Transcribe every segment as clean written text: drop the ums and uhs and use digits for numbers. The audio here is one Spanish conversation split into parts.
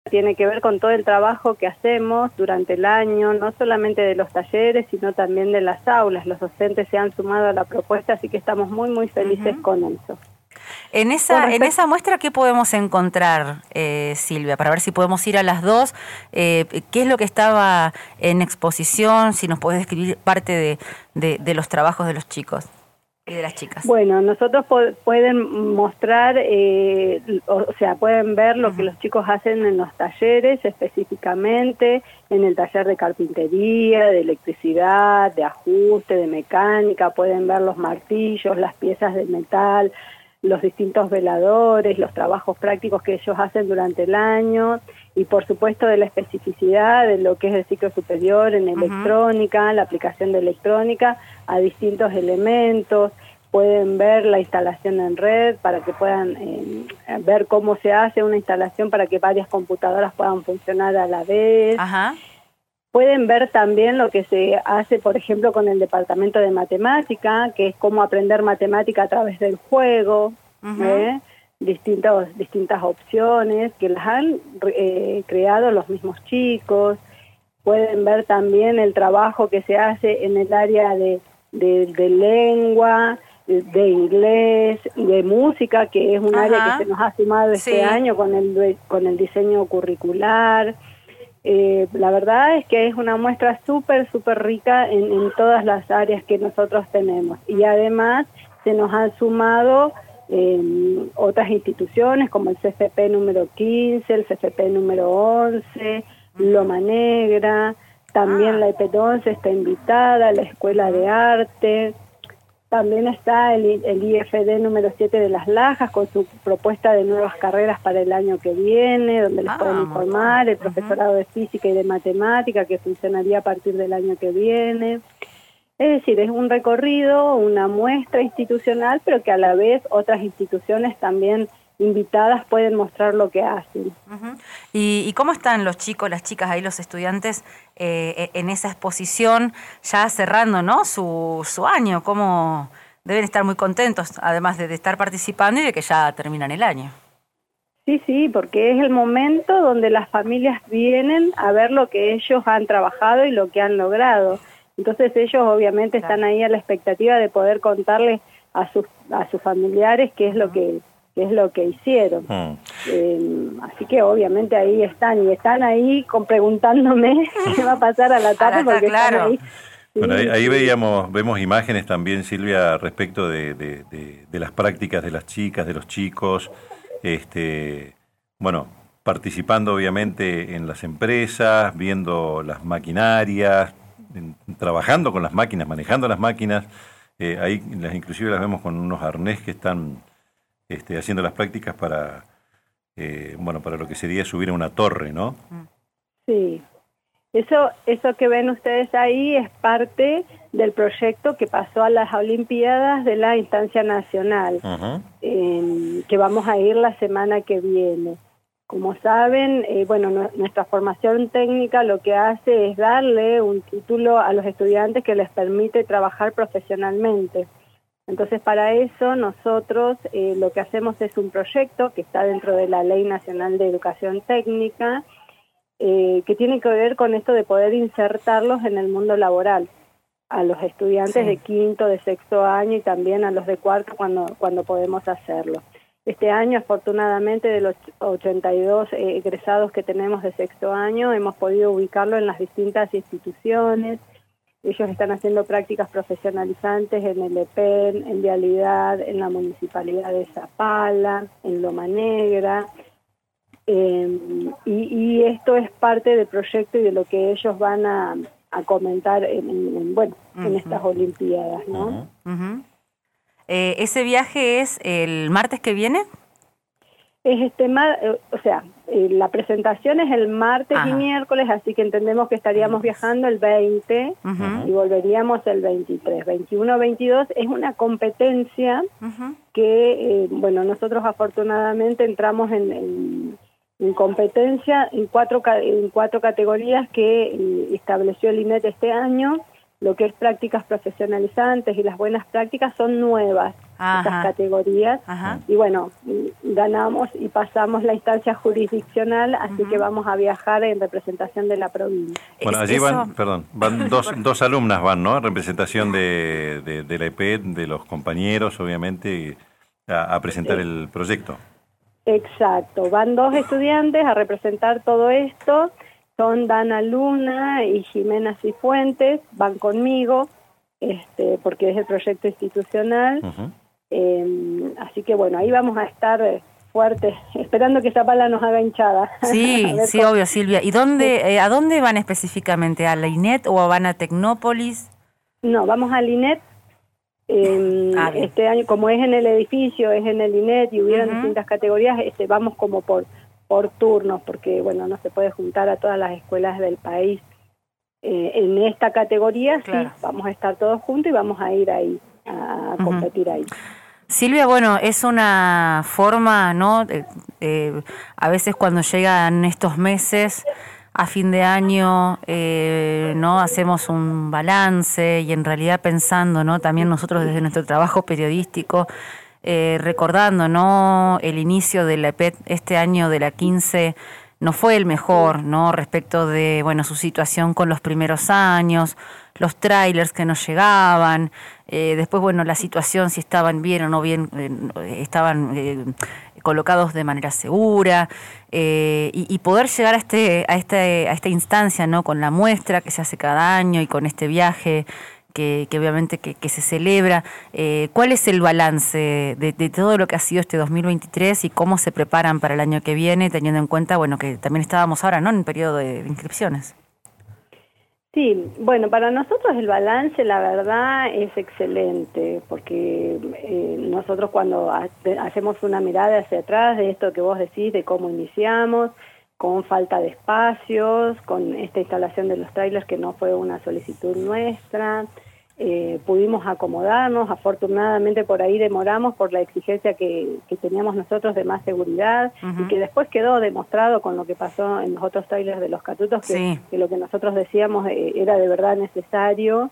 tiene que ver con todo el trabajo que hacemos durante el año, no solamente de los talleres, sino también de las aulas. Los docentes se han sumado a la propuesta, así que estamos muy felices con eso. En esa muestra, ¿qué podemos encontrar, Silvia? Para ver si podemos ir a las dos. ¿Qué es lo que estaba en exposición? Si nos podés describir parte de los trabajos de los chicos y de las chicas. Bueno, nosotros pueden mostrar, pueden ver lo que los chicos hacen en los talleres específicamente, en el taller de carpintería, de electricidad, de ajuste, de mecánica, pueden ver los martillos, las piezas de metal, los distintos veladores, los trabajos prácticos que ellos hacen durante el año y por supuesto de la especificidad de lo que es el ciclo superior en electrónica, la aplicación de electrónica a distintos elementos. Pueden ver la instalación en red para que puedan ver cómo se hace una instalación para que varias computadoras puedan funcionar a la vez. Pueden ver también lo que se hace, por ejemplo, con el departamento de matemática, que es cómo aprender matemática a través del juego, distintas opciones que las han creado los mismos chicos. Pueden ver también el trabajo que se hace en el área de lengua, de inglés, de música, que es un área que se nos ha sumado este año con el diseño curricular. La verdad es que es una muestra súper rica en todas las áreas que nosotros tenemos y además se nos han sumado otras instituciones como el CFP número 15, el CFP número 11, Loma Negra, también la EP11 está invitada, la Escuela de Arte. También está el IFD número 7 de Las Lajas con su propuesta de nuevas carreras para el año que viene, donde les pueden informar, el profesorado de física y de matemática que funcionaría a partir del año que viene. Es decir, es un recorrido, una muestra institucional, pero que a la vez otras instituciones también invitadas pueden mostrar lo que hacen. ¿Y cómo están los chicos, las chicas, ahí los estudiantes en esa exposición, ya cerrando, ¿no? su año? ¿Cómo deben estar muy contentos, además de estar participando y de que ya terminan el año? Sí, porque es el momento donde las familias vienen a ver lo que ellos han trabajado y lo que han logrado. Entonces ellos obviamente están ahí a la expectativa de poder contarles a sus familiares qué es lo que hicieron. Así que obviamente ahí están, y están ahí preguntándome qué va a pasar a la tarde, porque están ahí. Bueno, ahí vemos imágenes también, Silvia, respecto de las prácticas de las chicas, de los chicos, participando obviamente en las empresas, viendo las maquinarias, trabajando con las máquinas, manejando las máquinas. Ahí inclusive las vemos con unos arnés que están haciendo las prácticas para lo que sería subir a una torre, ¿no? Sí. Eso que ven ustedes ahí es parte del proyecto que pasó a las Olimpiadas de la instancia nacional, que vamos a ir la semana que viene. Como saben, nuestra formación técnica lo que hace es darle un título a los estudiantes que les permite trabajar profesionalmente. Entonces, para eso nosotros lo que hacemos es un proyecto que está dentro de la Ley Nacional de Educación Técnica, que tiene que ver con esto de poder insertarlos en el mundo laboral, a los estudiantes de quinto, de sexto año y también a los de cuarto cuando podemos hacerlo. Este año, afortunadamente, de los 82 egresados que tenemos de sexto año, hemos podido ubicarlo en las distintas instituciones. Ellos están haciendo prácticas profesionalizantes en el EPEN, en Vialidad, en la Municipalidad de Zapala, en Loma Negra. Y esto es parte del proyecto y de lo que ellos van a comentar en estas Olimpiadas, ¿no? ¿Ese viaje es el martes que viene? Es la presentación es el martes y miércoles, así que entendemos que estaríamos viajando el 20 y volveríamos el 23. 21, 22 es una competencia que, nosotros afortunadamente entramos en competencia en cuatro categorías que estableció el INET este año. Lo que es prácticas profesionalizantes y las buenas prácticas son nuevas. esas categorías. Y bueno, ganamos y pasamos la instancia jurisdiccional, así que vamos a viajar en representación de la provincia. Bueno, allí van dos alumnas, ¿no? En representación de la EPET, de los compañeros, obviamente, a presentar el proyecto. Exacto, van 2 estudiantes a representar todo esto, son Dana Luna y Jimena Cifuentes, van conmigo, porque es el proyecto institucional, así que bueno, ahí vamos a estar fuertes, esperando que esa pala nos haga hinchada. Sí, sí, obvio, Silvia. ¿Y a dónde van específicamente? ¿A la INET o van a Tecnópolis? No, vamos a la INET. Este año, como es en el edificio, es en el INET y hubieron distintas categorías, vamos como por turnos, porque bueno, no se puede juntar a todas las escuelas del país. En esta categoría sí, vamos a estar todos juntos y vamos a ir ahí, a competir ahí. Silvia, bueno, es una forma, ¿no? A veces cuando llegan estos meses a fin de año, ¿no? Hacemos un balance y en realidad pensando, ¿no? También nosotros desde nuestro trabajo periodístico, recordando, ¿no? El inicio de la EPET este año de la 15 no fue el mejor, ¿no? Respecto de, bueno, su situación con los primeros años, los trailers que nos llegaban, después, bueno, la situación, si estaban bien o no bien, estaban colocados de manera segura, y poder llegar a esta instancia, ¿no? Con la muestra que se hace cada año y con este viaje que obviamente que se celebra. ¿Cuál es el balance de todo lo que ha sido este 2023 y cómo se preparan para el año que viene, teniendo en cuenta, bueno, que también estábamos ahora, ¿no? En periodo de inscripciones. Sí, bueno, para nosotros el balance, la verdad, es excelente, porque nosotros cuando hacemos una mirada hacia atrás de esto que vos decís, de cómo iniciamos, con falta de espacios, con esta instalación de los trailers que no fue una solicitud nuestra, pudimos acomodarnos, afortunadamente por ahí demoramos por la exigencia que teníamos nosotros de más seguridad, y que después quedó demostrado con lo que pasó en los otros trailers de los Catutos, que lo que nosotros decíamos era de verdad necesario,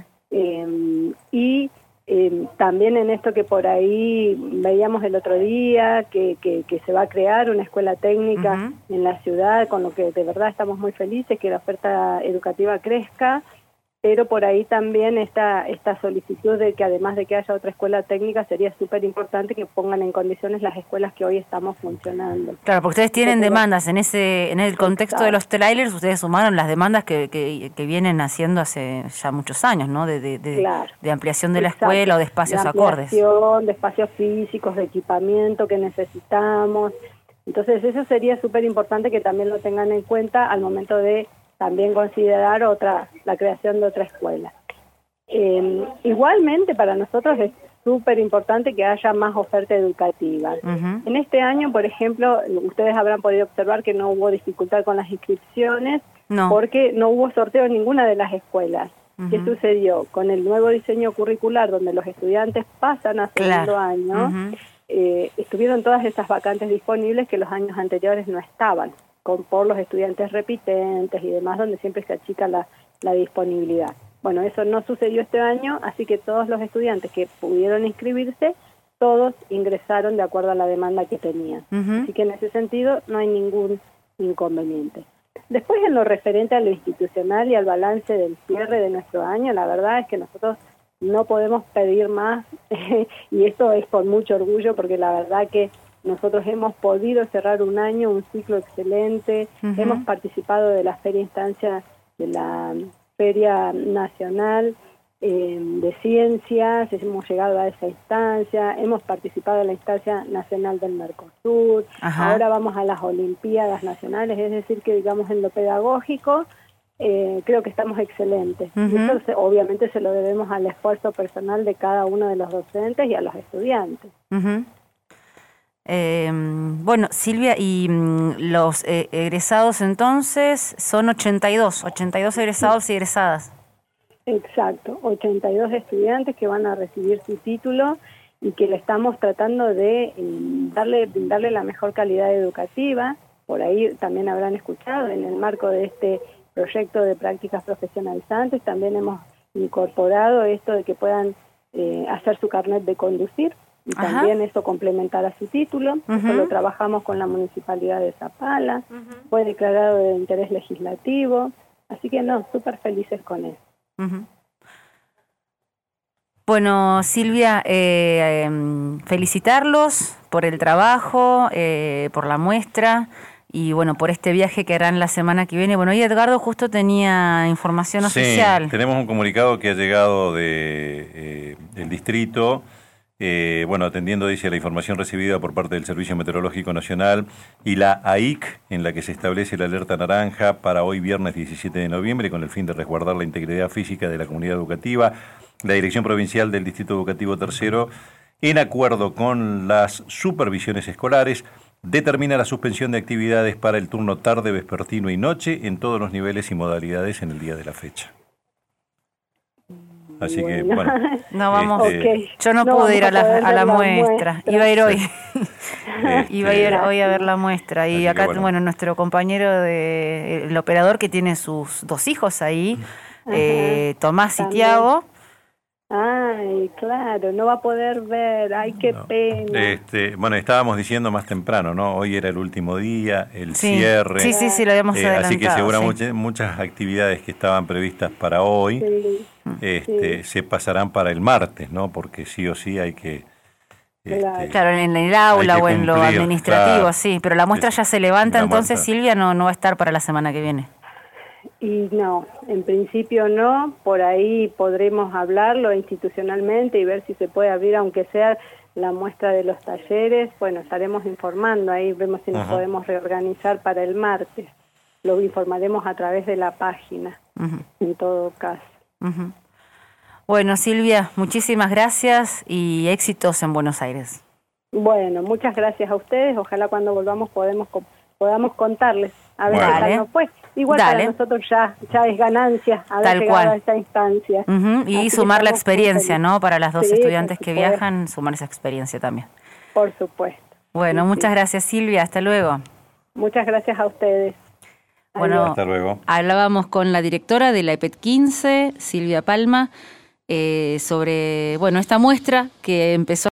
y también en esto que por ahí veíamos el otro día, que se va a crear una escuela técnica en la ciudad, con lo que de verdad estamos muy felices, que la oferta educativa crezca, pero por ahí también esta solicitud de que además de que haya otra escuela técnica, sería súper importante que pongan en condiciones las escuelas que hoy estamos funcionando. Claro, porque ustedes tienen demandas en el contexto de los trailers, ustedes sumaron las demandas que vienen haciendo hace ya muchos años, ¿no? De ampliación de la escuela o de espacios acordes. De espacios físicos, de equipamiento que necesitamos. Entonces eso sería súper importante que también lo tengan en cuenta al momento de también considerar la creación de otra escuela. Igualmente para nosotros es súper importante que haya más oferta educativa. En este año, por ejemplo, ustedes habrán podido observar que no hubo dificultad con las inscripciones, porque no hubo sorteo en ninguna de las escuelas. ¿Qué sucedió? Con el nuevo diseño curricular, donde los estudiantes pasan a segundo año, estuvieron todas esas vacantes disponibles que los años anteriores no estaban, por los estudiantes repitentes y demás, donde siempre se achica la disponibilidad. Bueno, eso no sucedió este año, así que todos los estudiantes que pudieron inscribirse, todos ingresaron de acuerdo a la demanda que tenían. Así que en ese sentido no hay ningún inconveniente. Después, en lo referente a lo institucional y al balance del cierre de nuestro año, la verdad es que nosotros no podemos pedir más, y esto es con mucho orgullo, porque la verdad que nosotros hemos podido cerrar un año, un ciclo excelente, hemos participado de la Feria Instancia, de la Feria Nacional de Ciencias, hemos llegado a esa instancia, hemos participado en la Instancia Nacional del Mercosur, ahora vamos a las Olimpiadas Nacionales, es decir que digamos en lo pedagógico, creo que estamos excelentes. Y eso obviamente se lo debemos al esfuerzo personal de cada uno de los docentes y a los estudiantes. Bueno, Silvia, y los egresados entonces son 82 egresados y egresadas. Exacto, 82 estudiantes que van a recibir su título y que le estamos tratando de darle la mejor calidad educativa. Por ahí también habrán escuchado, en el marco de este proyecto de prácticas profesionalizantes, también hemos incorporado esto de que puedan hacer su carnet de conducir y también eso complementará su título. Eso lo trabajamos con la Municipalidad de Zapala, fue declarado de interés legislativo, así que no, súper felices con eso. Bueno, Silvia, felicitarlos por el trabajo, por la muestra y bueno, por este viaje que harán la semana que viene. Bueno, hoy Edgardo justo tenía información oficial. Tenemos un comunicado que ha llegado del distrito, bueno, atendiendo, dice, la información recibida por parte del Servicio Meteorológico Nacional y la AIC, en la que se establece la alerta naranja para hoy viernes 17 de noviembre, con el fin de resguardar la integridad física de la comunidad educativa. La Dirección Provincial del Distrito Educativo Tercero, en acuerdo con las supervisiones escolares, determina la suspensión de actividades para el turno tarde, vespertino y noche en todos los niveles y modalidades en el día de la fecha. Así que, bueno. No vamos, yo no pude ir a la muestra. Iba a ir hoy. Iba a ir hoy a ver la muestra. Y acá, bueno, nuestro compañero, el operador que tiene sus 2 hijos ahí, Tomás y Tiago. Ay, claro, no va a poder ver, ay, qué pena. Bueno, estábamos diciendo más temprano, ¿no? Hoy era el último día, el cierre. Sí, lo habíamos adelantado. Así que seguramente muchas actividades que estaban previstas para hoy se pasarán para el martes, ¿no? Porque sí o sí hay que... claro, en el aula o en lo administrativo, sí, pero la muestra ya se levanta, entonces Silvia no va a estar para la semana que viene. Y no, en principio no, por ahí podremos hablarlo institucionalmente y ver si se puede abrir, aunque sea la muestra de los talleres. Bueno, estaremos informando, ahí vemos si nos podemos reorganizar para el martes. Lo informaremos a través de la página, en todo caso. Bueno, Silvia, muchísimas gracias y éxitos en Buenos Aires. Bueno, muchas gracias a ustedes, ojalá cuando volvamos podamos contarles a ver qué tal nos fue. Igual para nosotros ya es ganancia haber llegado a esta instancia. Y sumar la experiencia, ¿no? Para las 2 estudiantes que viajan, sumar esa experiencia también. Por supuesto. Bueno, muchas gracias, Silvia. Hasta luego. Muchas gracias a ustedes. Bueno, hasta luego. Hablábamos con la directora de la EPET 15, Silvia Palma, sobre esta muestra que empezó